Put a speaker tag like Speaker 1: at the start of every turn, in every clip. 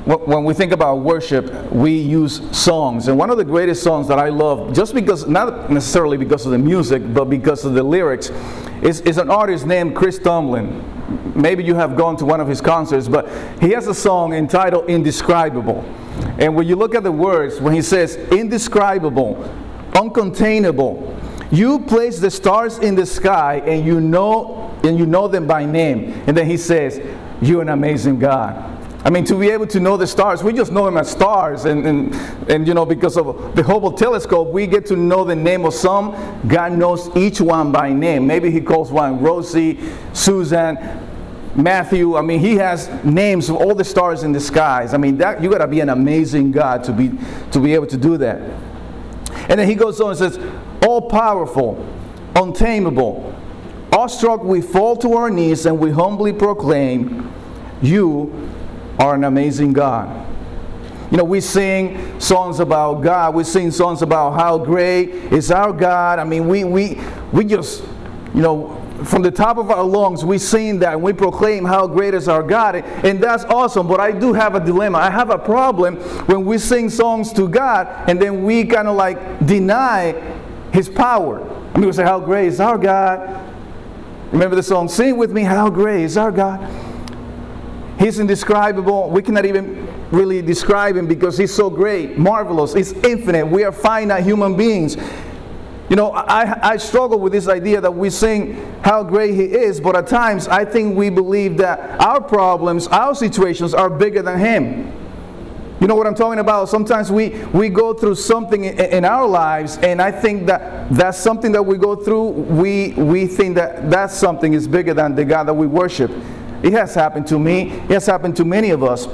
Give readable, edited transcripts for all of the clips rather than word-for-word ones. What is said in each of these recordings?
Speaker 1: when we think about worship, we use songs. And one of the greatest songs that I love, just because, not necessarily because of the music, but because of the lyrics, is an artist named Chris Tomlin. Maybe you have gone to one of his concerts, but he has a song entitled Indescribable. And when you look at the words, when he says, indescribable, uncontainable, you place the stars in the sky and you know them by name. And then he says, you're an amazing God. I mean, to be able to know the stars, we just know them as stars. And you know, because of the Hubble telescope, we get to know the name of some. God knows each one by name. Maybe he calls one Rosie, Susan, Matthew. I mean, he has names of all the stars in the skies. I mean, that you got to be an amazing God to be able to do that. And then he goes on and says, all-powerful, untamable, awestruck we fall to our knees and we humbly proclaim, you are an amazing God. You know, we sing songs about God. We sing songs about how great is our God. I mean, we just, you know, from the top of our lungs, we sing that and we proclaim how great is our God. And that's awesome, but I do have a dilemma. I have a problem when we sing songs to God and then we kind of like deny His power. I mean, we say, how great is our God. Remember the song, sing with me, how great is our God. He's indescribable. We cannot even really describe Him because He's so great, marvelous. He's infinite. We are finite human beings. You know, I struggle with this idea that we sing how great He is, but at times I think we believe that our problems, our situations are bigger than Him. You know what I'm talking about? Sometimes we go through something in our lives, and I think that that's something that we go through, we think that something is bigger than the God that we worship. It has happened to me. It has happened to many of us.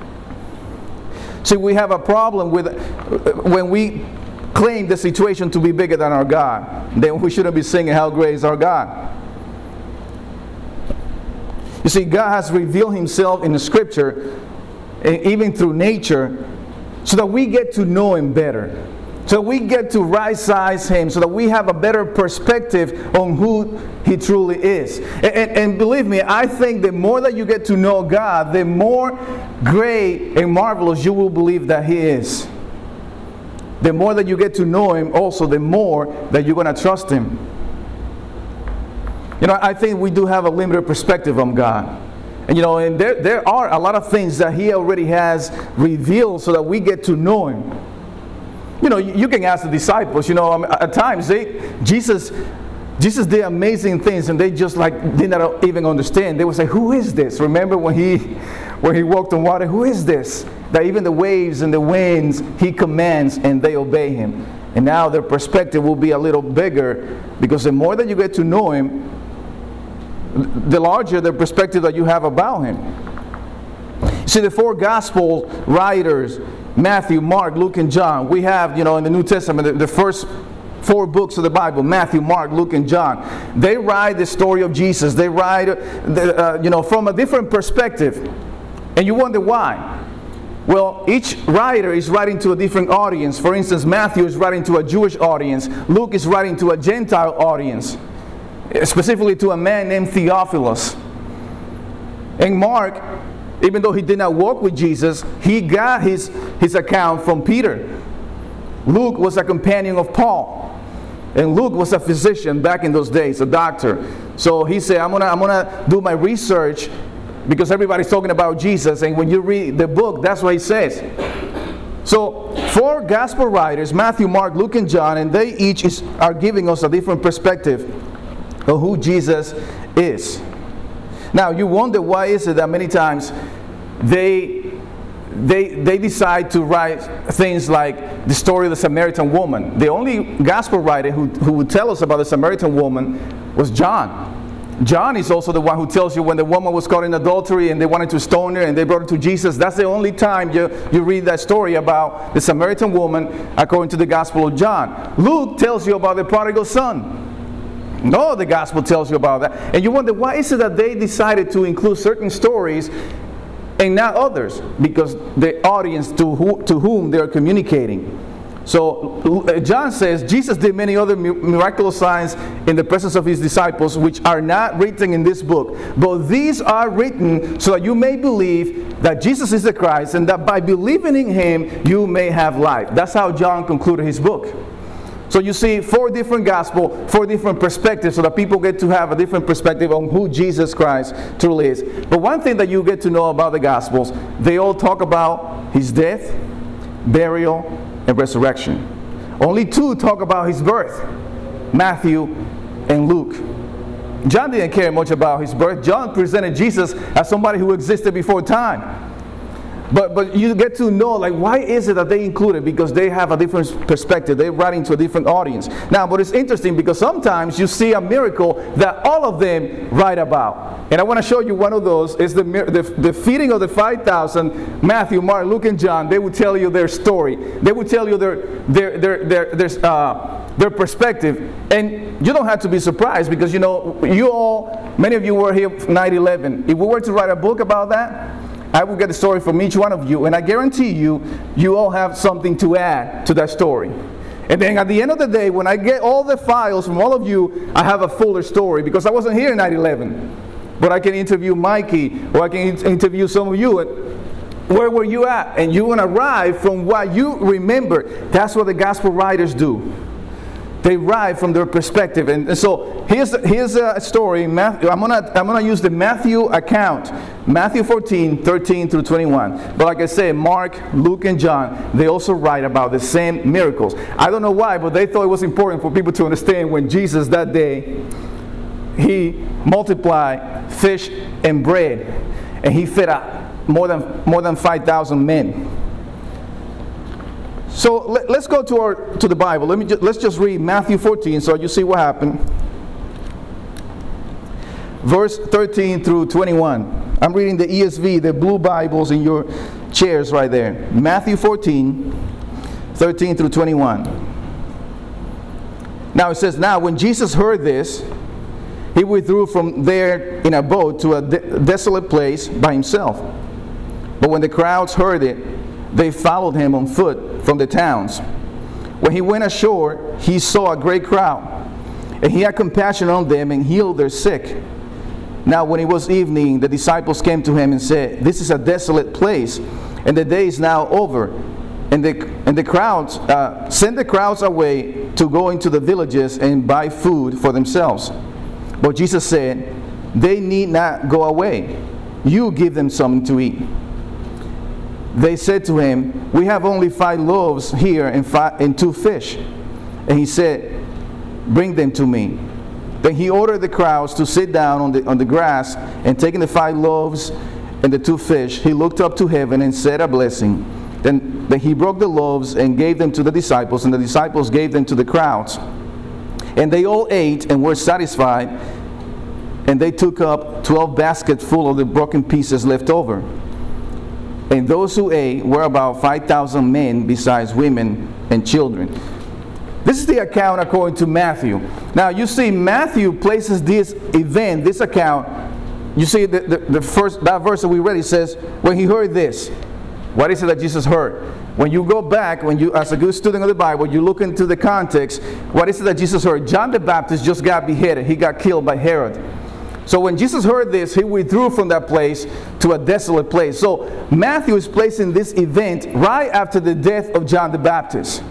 Speaker 1: See, we have a problem with when we claim the situation to be bigger than our God. Then we shouldn't be singing how great is our God. You see, God has revealed Himself in the Scripture, and even through nature, so that we get to know Him better. So we get to right-size Him, so that we have a better perspective on who He truly is. And believe me, I think the more that you get to know God, the more great and marvelous you will believe that He is. The more that you get to know Him, also the more that you're going to trust Him. You know, I think we do have a limited perspective on God. And you know, and there are a lot of things that He already has revealed so that we get to know Him. You know, you can ask the disciples, you know, at times Jesus did amazing things and they just like did not even understand. They would say, who is this? Remember when he walked on water, who is this? That even the waves and the winds He commands and they obey Him. And now their perspective will be a little bigger, because the more that you get to know Him, the larger the perspective that you have about Him. See, the four gospel writers, Matthew, Mark, Luke, and John, we have, you know, in the New Testament, the first four books of the Bible, Matthew, Mark, Luke, and John. They write the story of Jesus. They write, you know, from a different perspective. And you wonder why. Well, each writer is writing to a different audience. For instance, Matthew is writing to a Jewish audience. Luke is writing to a Gentile audience, specifically to a man named Theophilus. And Mark, even though he did not walk with Jesus, he got his account from Peter. Luke was a companion of Paul. And Luke was a physician back in those days, a doctor. So he said, I'm gonna do my research, because everybody's talking about Jesus. And when you read the book, that's what he says. So four gospel writers, Matthew, Mark, Luke, and John, and they each are giving us a different perspective of who Jesus is. Now you wonder, why is it that many times they decide to write things like the story of the Samaritan woman. The only gospel writer who would tell us about the Samaritan woman was John. John is also the one who tells you when the woman was caught in adultery and they wanted to stone her and they brought her to Jesus. That's the only time you read that story about the Samaritan woman according to the Gospel of John. Luke tells you about the prodigal son. No other gospel tells you about that. And you wonder, why is it that they decided to include certain stories and not others? Because the audience to whom they are communicating. So John says Jesus did many other miraculous signs in the presence of his disciples, which are not written in this book. But these are written so that you may believe that Jesus is the Christ, and that by believing in him you may have life. That's how John concluded his book. So you see 4 different gospels, 4 different perspectives, so that people get to have a different perspective on who Jesus Christ truly is. But one thing that you get to know about the gospels, they all talk about his death, burial, and resurrection. Only 2 talk about his birth, Matthew and Luke. John didn't care much about his birth. John presented Jesus as somebody who existed before time. But you get to know, like, why is it that they include it? Because they have a different perspective. They're writing to a different audience. Now, but it's interesting because sometimes you see a miracle that all of them write about. And I want to show you one of those. It's the feeding of the 5,000. Matthew, Mark, Luke, and John. They will tell you their story. They will tell you their perspective. And you don't have to be surprised because, you know, many of you were here 9/11. If we were to write a book about that, I will get a story from each one of you, and I guarantee you, you all have something to add to that story. And then at the end of the day, when I get all the files from all of you, I have a fuller story because I wasn't here in 9/11. But I can interview Mikey, or I can interview some of you. Where were you at? And you're going to arrive from what you remember. That's what the gospel writers do. They write from their perspective. And so here's a story. Matthew, I'm gonna use the Matthew account, Matthew 14:13 through 21. But like I said, Mark, Luke, and John, they also write about the same miracles. I don't know why, but they thought it was important for people to understand when Jesus that day, he multiplied fish and bread, and he fed more than 5,000 men. So let's go to the Bible. Let's just read Matthew 14 so you see what happened. Verse 13 through 21. I'm reading the ESV, the blue Bibles in your chairs right there. Matthew 14, 13 through 21. Now it says, now when Jesus heard this, he withdrew from there in a boat to a desolate place by himself. But when the crowds heard it, they followed him on foot from the towns. When he went ashore, he saw a great crowd, and he had compassion on them and healed their sick. Now when it was evening, the disciples came to him and said, this is a desolate place, and the day is now over. And the crowds send the crowds away to go into the villages and buy food for themselves. But Jesus said, they need not go away. You give them something to eat. They said to him, we have only 5 loaves here and 2 fish. And he said, bring them to me. Then he ordered the crowds to sit down on the grass, and taking the 5 loaves and the 2 fish, he looked up to heaven and said a blessing. Then he broke the loaves and gave them to the disciples, and the disciples gave them to the crowds. And they all ate and were satisfied, and they took up 12 baskets full of the broken pieces left over. And those who ate were about 5,000 men, besides women and children. This is the account according to Matthew. Now you see, Matthew places this event, this account. You see that verse that we read, it says, when he heard this. What is it that Jesus heard? When you go back, as a good student of the Bible, you look into the context, what is it that Jesus heard? John the Baptist just got beheaded. He got killed by Herod. So when Jesus heard this, he withdrew from that place to a desolate place. So Matthew is placing this event right after the death of John the Baptist.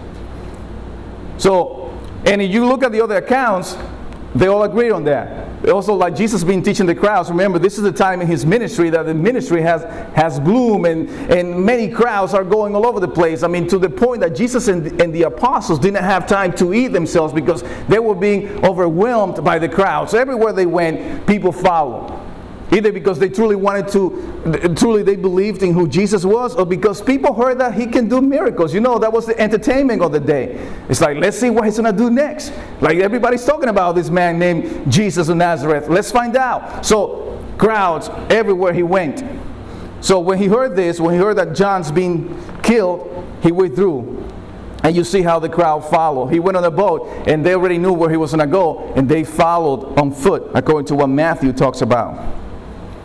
Speaker 1: So, and if you look at the other accounts, they all agree on that. Also, like Jesus been teaching the crowds, remember, this is the time in his ministry that the ministry has bloomed, and many crowds are going all over the place. I mean, to the point that Jesus and the apostles didn't have time to eat themselves because they were being overwhelmed by the crowds. So everywhere they went, people followed. Either because they truly they believed in who Jesus was, or because people heard that he can do miracles. You know, that was the entertainment of the day. It's like, let's see what he's going to do next. Like, everybody's talking about this man named Jesus of Nazareth. Let's find out. So, crowds everywhere he went. So when he heard this, when he heard that John's been killed, he withdrew. And you see how the crowd followed. He went on a boat, and they already knew where he was going to go, and they followed on foot, according to what Matthew talks about.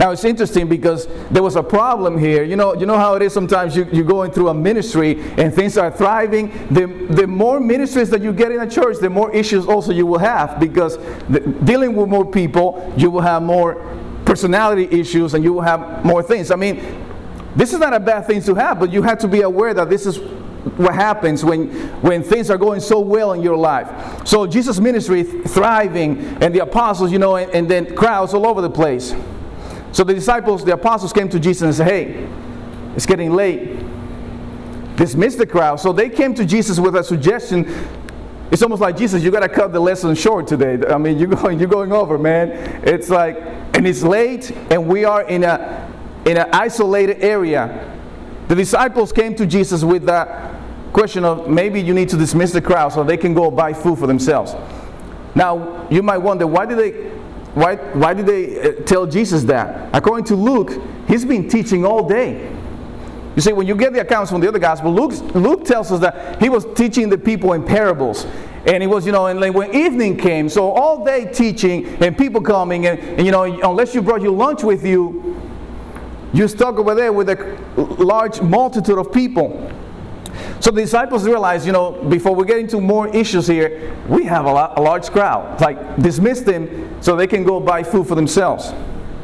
Speaker 1: Now it's interesting because there was a problem here. You know how it is sometimes you're going through a ministry and things are thriving. The more ministries that you get in a church, the more issues also you will have, because dealing with more people, you will have more personality issues and you will have more things. I mean, this is not a bad thing to have, but you have to be aware that this is what happens when things are going so well in your life. So Jesus' ministry thriving, and the apostles, and then crowds all over the place. So the apostles came to Jesus and said, hey, it's getting late. Dismiss the crowd. So they came to Jesus with a suggestion. It's almost like, Jesus, you got to cut the lesson short today. I mean, you're going over, man. It's like, and it's late, and we are in an isolated area. The disciples came to Jesus with that question of, maybe you need to dismiss the crowd so they can go buy food for themselves. Now, you might wonder, why did they tell Jesus that? According to Luke, he's been teaching all day. You see, when you get the accounts from the other gospel, Luke tells us that he was teaching the people in parables. And he was, and like when evening came, so all day teaching and people coming, and unless you brought your lunch with you, you're stuck over there with a large multitude of people. So the disciples realized, before we get into more issues here, we have a large crowd. Like, dismiss them so they can go buy food for themselves.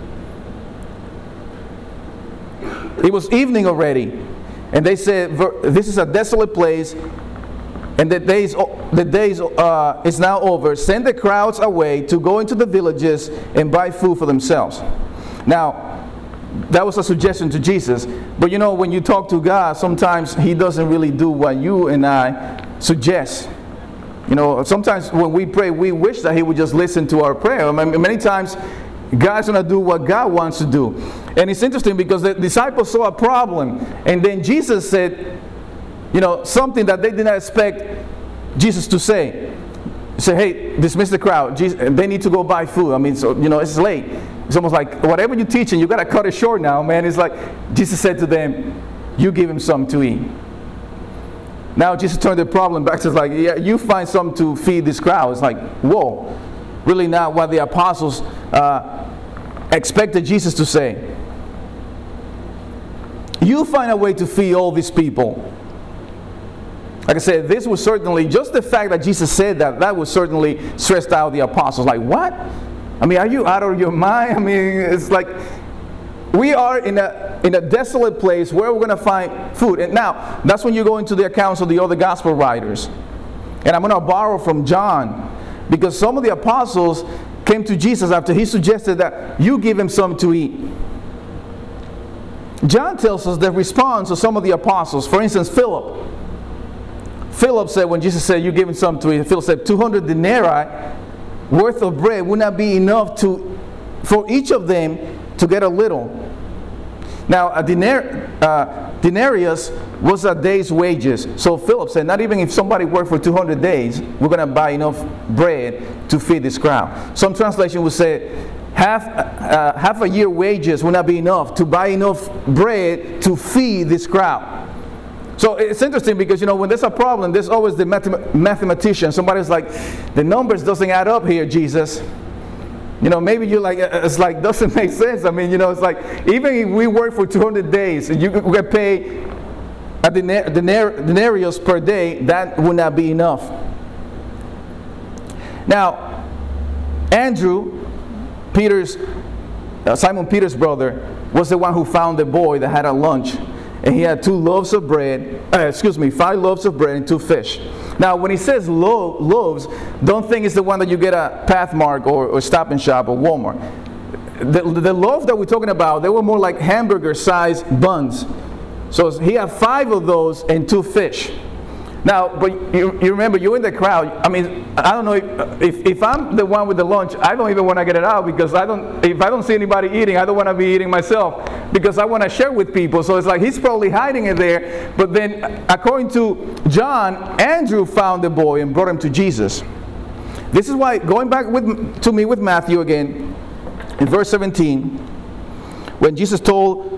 Speaker 1: It was evening already, and they said, this is a desolate place, and the days is now over. Send the crowds away to go into the villages and buy food for themselves. Now, that was a suggestion to Jesus. But when you talk to God, sometimes He doesn't really do what you and I suggest. Sometimes when we pray, we wish that He would just listen to our prayer. Many times, God's going to do what God wants to do. And it's interesting because the disciples saw a problem, and then Jesus said, something that they did not expect Jesus to say. He said, hey, dismiss the crowd. They need to go buy food. It's late. It's almost like, whatever you're teaching, you got to cut it short now, man. It's like, Jesus said to them, you give him something to eat. Now Jesus turned the problem back to, like, yeah, you find something to feed this crowd. It's like, whoa. Really not what the apostles expected Jesus to say. You find a way to feed all these people. Like I said, this was certainly, just the fact that Jesus said that was certainly stressed out the apostles. Like, what? Are you out of your mind? It's like, we are in a desolate place where we're going to find food. And now, that's when you go into the accounts of the other gospel writers. And I'm going to borrow from John, because some of the apostles came to Jesus after he suggested that you give him something to eat. John tells us the response of some of the apostles. For instance, Philip. Philip said, when Jesus said, you give him something to eat, Philip said, 200 denarii worth of bread would not be enough for each of them to get a little. Now, a denarius was a day's wages. So Philip said, not even if somebody worked for 200 days, we're going to buy enough bread to feed this crowd. Some translation would say, half a year wages will not be enough to buy enough bread to feed this crowd. So it's interesting because, when there's a problem, there's always the mathematician. Somebody's like, the numbers doesn't add up here, Jesus. Maybe you're like, it's like, doesn't make sense. It's like, even if we work for 200 days, and you get paid a denarius per day, that would not be enough. Now, Andrew, Simon Peter's brother, was the one who found the boy that had a lunch. And he had 5 loaves of bread and 2 fish. Now, when he says loaves, don't think it's the one that you get at Pathmark or Stop and Shop or Walmart. The loaf that we're talking about, they were more like hamburger-sized buns. So he had 5 of those and 2 fish. Now, but you remember, you're in the crowd. I don't know if I'm the one with the lunch, I don't even want to get it out, because if I don't see anybody eating, I don't want to be eating myself, because I want to share with people. So it's like he's probably hiding it there. But then, according to John, Andrew found the boy and brought him to Jesus. This is why, going back with Matthew again, in verse 17, when Jesus told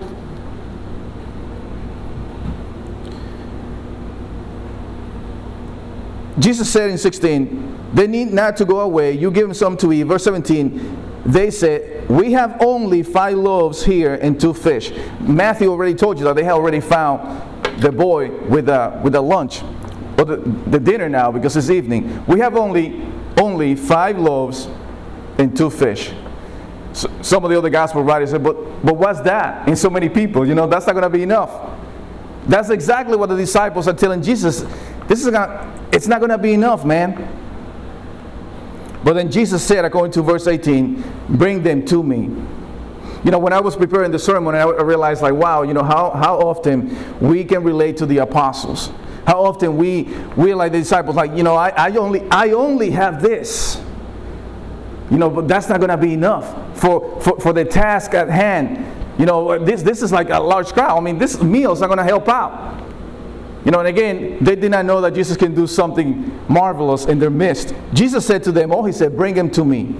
Speaker 1: Jesus said in 16, they need not to go away. You give them something to eat. Verse 17, they said, we have only 5 loaves here and 2 fish. Matthew already told you that they had already found the boy with a lunch, or the dinner now, because it's evening. We have only 5 loaves and 2 fish. So some of the other gospel writers said, but what's that in so many people? That's not going to be enough. That's exactly what the disciples are telling Jesus. It's not going to be enough, man. But then Jesus said, according to verse 18, bring them to me. When I was preparing the sermon, I realized, like, wow, how often we can relate to the apostles. How often we like the disciples, like, I only have this. But that's not going to be enough for the task at hand. This is like a large crowd. I mean, this meal is not going to help out. And again, they did not know that Jesus can do something marvelous in their midst. Jesus said to them, he said, bring him to me.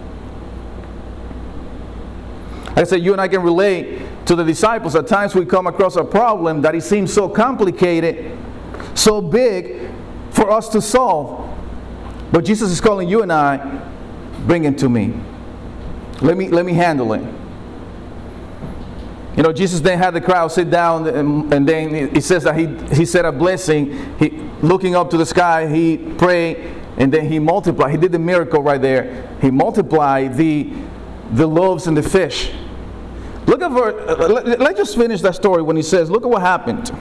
Speaker 1: I said, you and I can relate to the disciples. At times we come across a problem that it seems so complicated, so big for us to solve. But Jesus is calling you and I, bring him to me. Let me handle it. Jesus then had the crowd sit down, and then he says that he said a blessing. Looking up to the sky, he prayed, and then he multiplied. He did the miracle right there. He multiplied the loaves and the fish. Look at let's just finish that story when he says, look at what happened.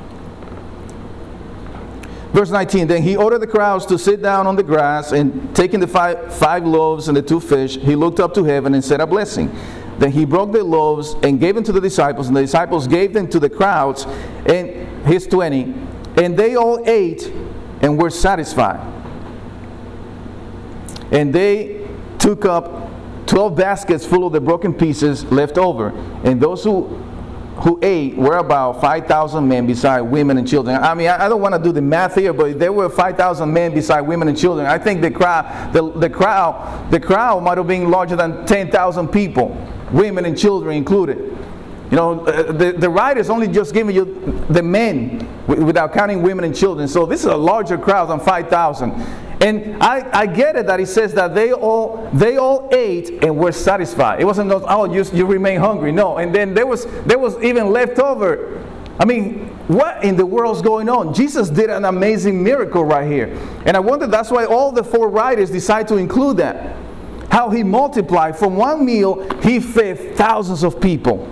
Speaker 1: Verse 19, then he ordered the crowds to sit down on the grass, and taking the five loaves and the 2 fish, he looked up to heaven and said a blessing. Then he broke the loaves and gave them to the disciples, and the disciples gave them to the crowds. And here's 20, and they all ate and were satisfied. And they took up 12 baskets full of the broken pieces left over. And those who ate were about 5,000 men, beside women and children. I mean, I don't want to do the math here, but there were 5,000 men beside women and children. I think the crowd might have been larger than 10,000 people, women and children included. The writers only just giving you the men without counting women and children. So this is a larger crowd than 5,000. And I get it that he says that they all ate and were satisfied. It wasn't you remain hungry. No, and then there was even left over. I mean, what in the world's going on? Jesus did an amazing miracle right here. And I wonder, that's why all the 4 writers decide to include that. How he multiplied. From one meal, he fed thousands of people.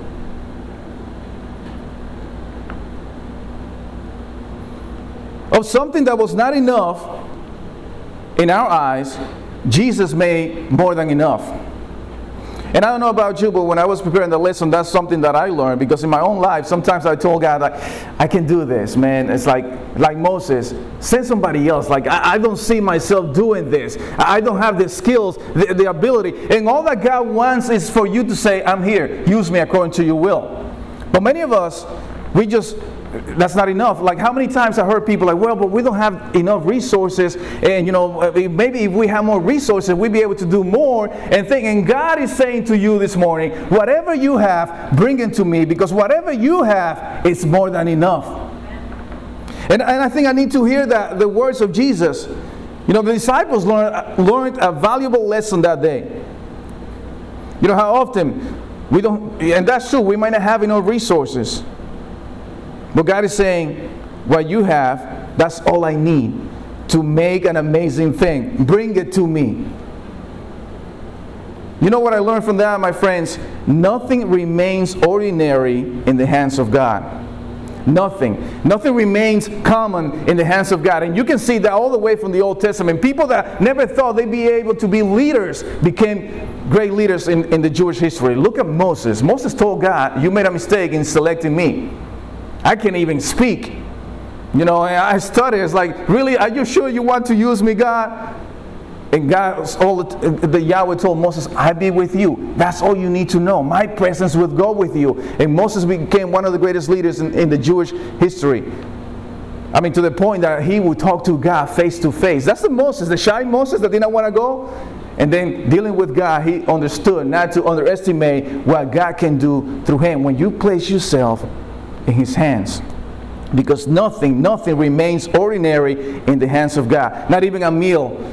Speaker 1: Of something that was not enough, in our eyes, Jesus made more than enough. And I don't know about you, but when I was preparing the lesson, that's something that I learned, because in my own life, sometimes I told God, like, I can do this, man. It's like Moses, send somebody else. Like, I don't see myself doing this. I don't have the skills, the ability. And all that God wants is for you to say, I'm here. Use me according to your will. But many of us, that's not enough. Like, how many times I heard people like, well, but we don't have enough resources, and maybe if we have more resources, we'd be able to do more and think. And God is saying to you this morning, whatever you have, bring it to me, because whatever you have is more than enough. And I think I need to hear the words of Jesus. The disciples learned a valuable lesson that day. How often we don't, and that's true, we might not have enough resources. But God is saying, what you have, that's all I need to make an amazing thing. Bring it to me. You know what I learned from that, my friends? Nothing remains ordinary in the hands of God. Nothing. Nothing remains common in the hands of God. And you can see that all the way from the Old Testament. People that never thought they'd be able to be leaders became great leaders in the Jewish history. Look at Moses. Moses told God, you made a mistake in selecting me. I can't even speak. I studied. It's like, really, are you sure you want to use me, God? And God, the Yahweh told Moses, I be with you. That's all you need to know. My presence will go with you. And Moses became one of the greatest leaders in the Jewish history. I mean, to the point that he would talk to God face to face. That's the Moses, the shy Moses that did not want to go. And then dealing with God, he understood not to underestimate what God can do through him when you place yourself in his hands. Because nothing remains ordinary in the hands of God. Not even a meal.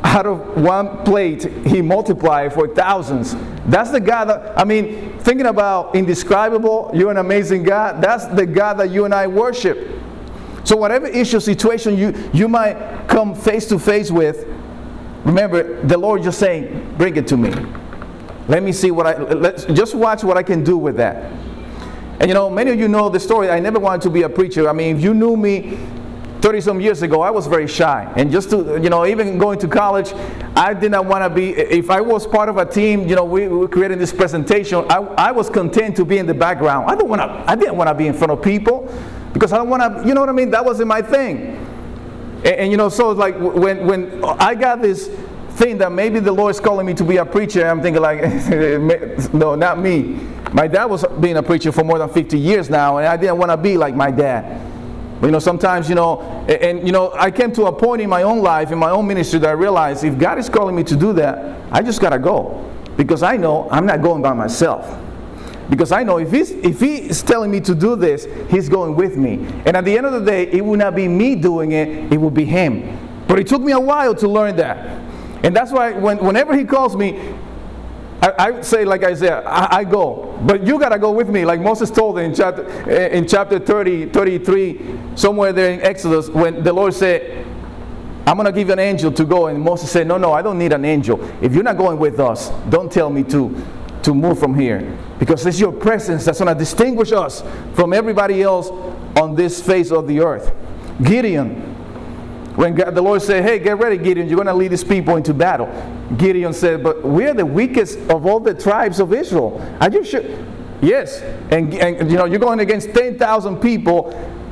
Speaker 1: out of one plate, he multiplied for thousands. That's the God that, I mean, thinking about indescribable, you're an amazing God. That's the God that you and I worship. So whatever issue, situation you might come face to face with, remember, the Lord just saying, bring it to me. Let me see let's just watch what I can do with that. And you know, many of you know the story. I never wanted to be a preacher. I mean, if you knew me 30-some years ago, I was very shy. And just to, you know, even going to college, I did not want to be, if I was part of a team, you know, we were creating this presentation, I was content to be in the background. I didn't want to be in front of people because I don't want to, you know what I mean? That wasn't my thing. And you know, so it's like when I got this thing that maybe the Lord is calling me to be a preacher, I'm thinking like, no, not me. My dad was being a preacher for more than 50 years now, and I didn't want to be like my dad. But, you know, sometimes, you know, and you know, I came to a point in my own life, in my own ministry, that I realized if God is calling me to do that, I just got to go. Because I know I'm not going by myself. Because I know if he is telling me to do this, he's going with me. And at the end of the day, it will not be me doing it, it will be him. But it took me a while to learn that. And that's why whenever he calls me, I say, like I said, I go. But you got to go with me, like Moses told in chapter 33, somewhere there in Exodus, when the Lord said, I'm going to give you an angel to go. And Moses said, no, I don't need an angel. If you're not going with us, don't tell me to move from here. Because it's your presence that's going to distinguish us from everybody else on this face of the earth. Gideon. When the Lord said, hey, get ready, Gideon, you're going to lead these people into battle. Gideon said, but we're the weakest of all the tribes of Israel. Are you sure? Yes. And you know, you're going against 10,000 people,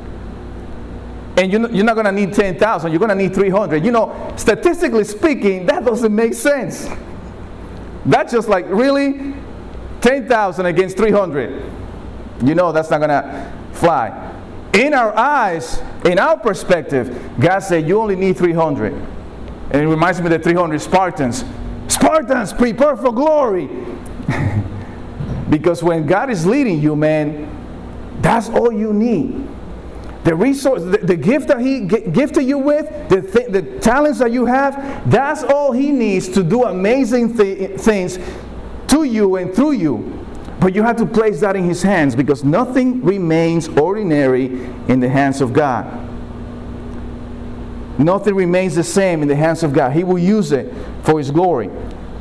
Speaker 1: and you're not going to need 10,000. You're going to need 300. You know, statistically speaking, that doesn't make sense. That's just like, really? 10,000 against 300. You know that's not going to fly. In our eyes, in our perspective, God said you only need 300. And it reminds me of the 300 Spartans. Spartans, prepare for glory. Because when God is leading you, man, that's all you need. The resource, the gift that He gifted you with, the talents that you have, that's all He needs to do amazing things to you and through you. But you have to place that in His hands, because nothing remains ordinary in the hands of God. Nothing remains the same in the hands of God. He will use it for His glory.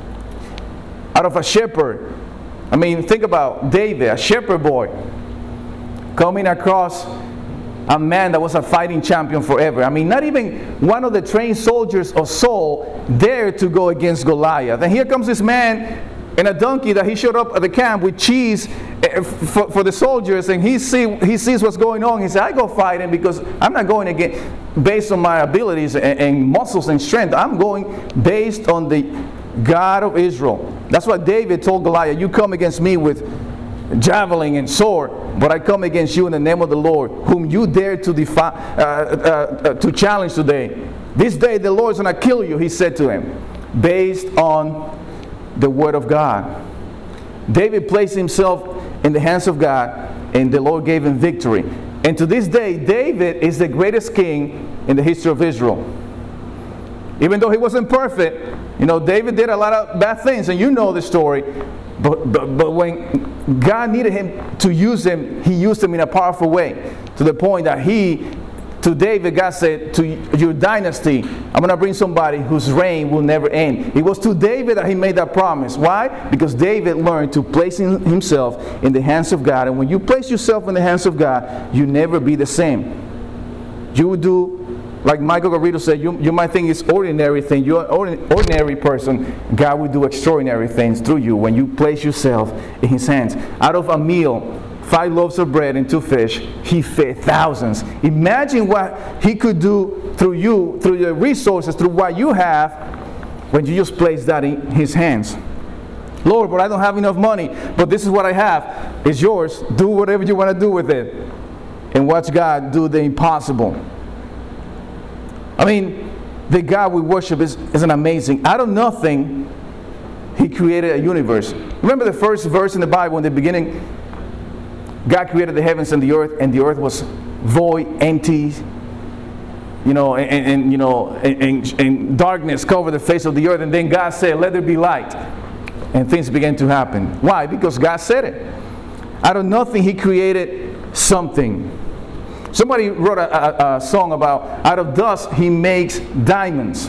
Speaker 1: Out of a shepherd, I mean, think about David, a shepherd boy, coming across a man that was a fighting champion forever. I mean, not even one of the trained soldiers of Saul dared to go against Goliath. And here comes this man and a donkey that he showed up at the camp with cheese for the soldiers, and he sees what's going on. He said, I go fight him because I'm not going again based on my abilities and muscles and strength. I'm going based on the God of Israel. That's what David told Goliath. You come against me with javelin and sword, but I come against you in the name of the Lord, whom you dare to to challenge today. This day the Lord is going to kill you, he said to him, based on the word of God. David placed himself in the hands of God, and the Lord gave him victory. And to this day, David is the greatest king in the history of Israel. Even though he wasn't perfect, you know, David did a lot of bad things, and you know the story. But when God needed him to use him, he used him in a powerful way, to the point that to David, God said, to your dynasty, I'm going to bring somebody whose reign will never end. It was to David that he made that promise. Why? Because David learned to place himself in the hands of God. And when you place yourself in the hands of God, you never be the same. You would do, like Michael Garrido said, you might think it's ordinary thing. You're an ordinary person. God will do extraordinary things through you when you place yourself in His hands. Out of a meal, 5 loaves of bread and 2 fish, He fed thousands. Imagine what He could do through you, through your resources, through what you have, when you just place that in His hands. Lord, but I don't have enough money, but this is what I have. It's yours. Do whatever you want to do with it. And watch God do the impossible. I mean, the God we worship is an amazing. Out of nothing, He created a universe. Remember the first verse in the Bible in the beginning? God created the heavens and the earth was void, empty. and darkness covered the face of the earth, and then God said, let there be light. And things began to happen. Why? Because God said it. Out of nothing, He created something. Somebody wrote a song about, out of dust, He makes diamonds.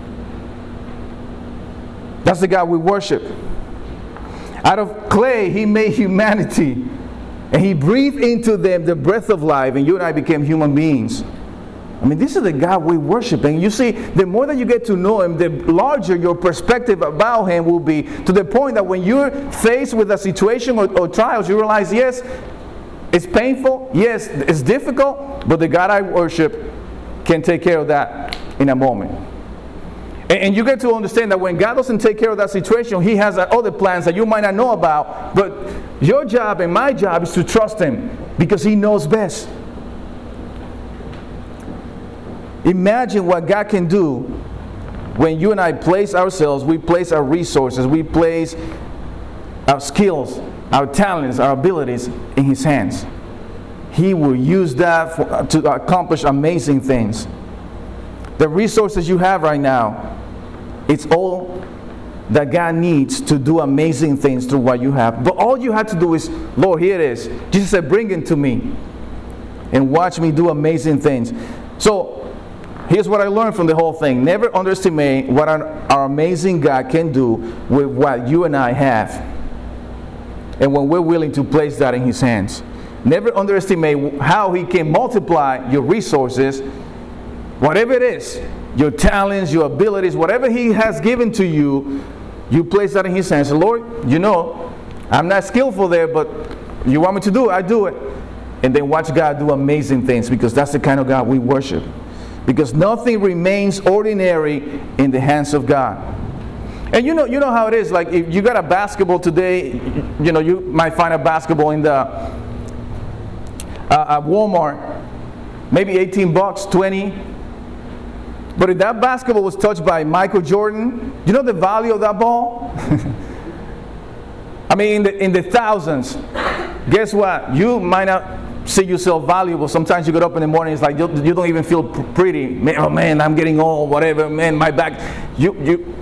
Speaker 1: That's the God we worship. Out of clay, He made humanity. And He breathed into them the breath of life, and you and I became human beings. I mean, this is the God we worship. And you see, the more that you get to know Him, the larger your perspective about Him will be, to the point that when you're faced with a situation or trials, you realize, yes, it's painful, yes, it's difficult, but the God I worship can take care of that in a moment. And you get to understand that when God doesn't take care of that situation, He has other plans that you might not know about, but your job and my job is to trust Him because He knows best. Imagine what God can do when you and I place ourselves, we place our resources, we place our skills, our talents, our abilities in His hands. He will use that to accomplish amazing things. The resources you have right now, it's all that God needs to do amazing things through what you have. But all you have to do is, Lord, here it is. Jesus said, bring it to me and watch me do amazing things. So, here's what I learned from the whole thing. Never underestimate what our amazing God can do with what you and I have. And when we're willing to place that in His hands. Never underestimate how He can multiply your resources, whatever it is, your talents, your abilities, whatever He has given to you, you place that in His hands. Lord, I'm not skillful there, but you want me to do it, I do it. And then watch God do amazing things, because that's the kind of God we worship. Because nothing remains ordinary in the hands of God. And you know how it is. Like if you got a basketball today, you might find a basketball in the at Walmart, maybe $18, 20. But if that basketball was touched by Michael Jordan, you know the value of that ball? I mean, in the thousands. Guess what? You might not see yourself valuable. Sometimes you get up in the morning, it's like you don't even feel pretty. Oh man, I'm getting old, whatever, man, my back. You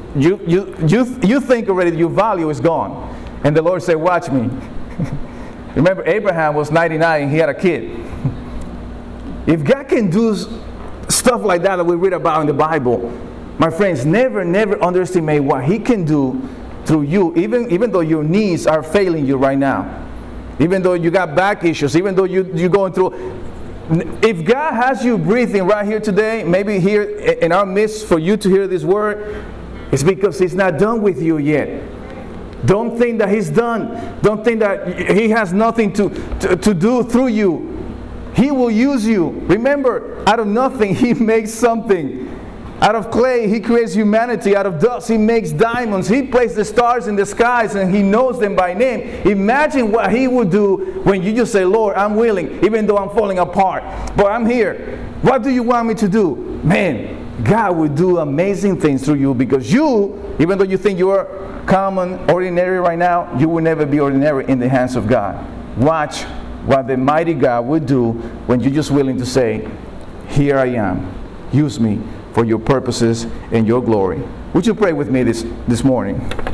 Speaker 1: think already your value is gone. And the Lord said, watch me. Remember, Abraham was 99 and he had a kid. If God can do stuff like that we read about in the Bible, my friends, never underestimate what He can do through you, even though your knees are failing you right now. Even though you got back issues, even though you're going through. If God has you breathing right here today, maybe here in our midst for you to hear this word, it's because He's not done with you yet. Don't think that He's done. Don't think that He has nothing to do through you. He will use you. Remember, out of nothing He makes something. Out of clay He creates humanity. Out of dust He makes diamonds. He placed the stars in the skies and He knows them by name. Imagine what He would do when you just say, Lord, I'm willing, even though I'm falling apart, but I'm here. What do you want me to do? Man, God will do amazing things through you, because you, even though you think you are common, ordinary right now, you will never be ordinary in the hands of God. Watch what the mighty God would do when you're just willing to say, here I am. Use me for your purposes and your glory. Would you pray with me this morning?